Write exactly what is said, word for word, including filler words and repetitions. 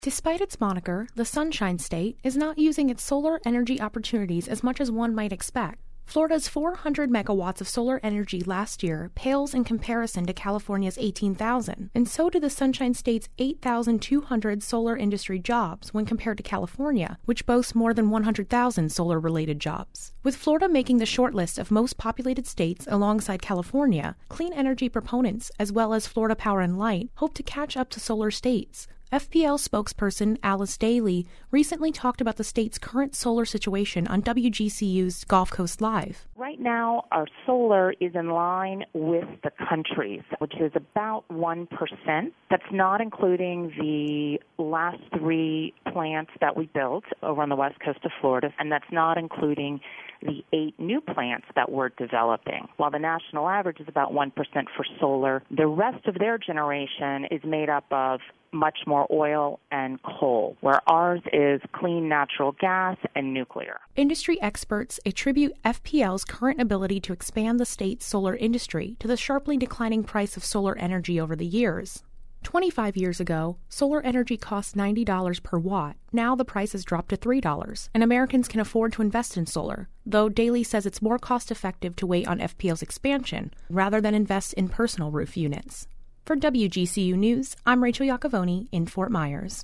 Despite its moniker, the Sunshine State is not using its solar energy opportunities as much as one might expect. Florida's four hundred megawatts of solar energy last year pales in comparison to California's eighteen thousand, and so do the Sunshine State's eight thousand two hundred solar industry jobs when compared to California, which boasts more than one hundred thousand solar-related jobs. With Florida making the shortlist of most populated states alongside California, clean energy proponents, as well as Florida Power and Light, hope to catch up to solar states. F P L spokesperson Alice Daly recently talked about the state's current solar situation on W G C U's Gulf Coast Live. Right now, our solar is in line with the country's, which is about one percent. That's not including the last three plants that we built over on the west coast of Florida, and that's not including the eight new plants that we're developing. While the national average is about one percent for solar, the rest of their generation is made up of much more oil and coal, where ours is clean natural gas and nuclear. Industry experts attribute F P L's current ability to expand the state's solar industry to the sharply declining price of solar energy over the years. twenty-five years ago, solar energy cost ninety dollars per watt. Now the price has dropped to three dollars, and Americans can afford to invest in solar, though Daly says it's more cost-effective to wait on F P L's expansion rather than invest in personal roof units. For W G C U News, I'm Rachel Iacovoni in Fort Myers.